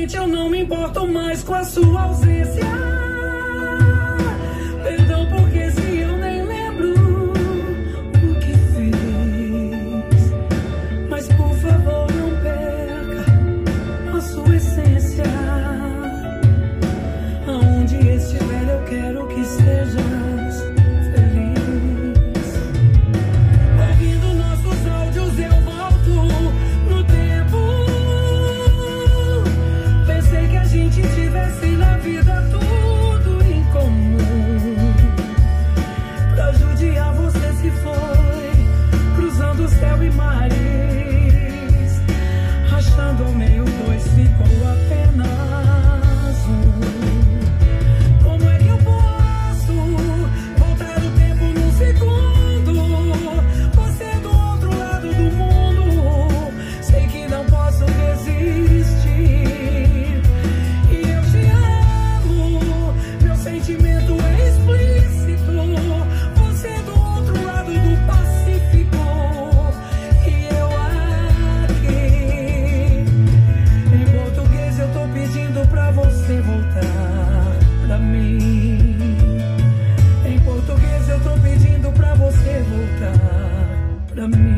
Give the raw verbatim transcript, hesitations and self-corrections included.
Sinceramente eu não me importo mais com a sua ausência. Perdão porque se eu nem lembro o que fiz, mas por favor não perca a sua essência. Aonde estiver eu quero que sejas feliz. Ouvindo nossos áudios eu volto no tempo. Pensei que a gente tivesse na vida tudo em comum. Pra judiar você se foi cruzando céu e mares, achando o meio dois ficou apenas um. Como é que eu posso voltar o tempo num segundo? Você do outro lado do mundo, sei que não posso resistir. E eu te amo, meu sentimento é explícito. Você do outro lado do Pacífico e eu aqui. Em português eu tô pedindo pra você voltar pra mim. Em português eu tô pedindo pra você voltar pra mim.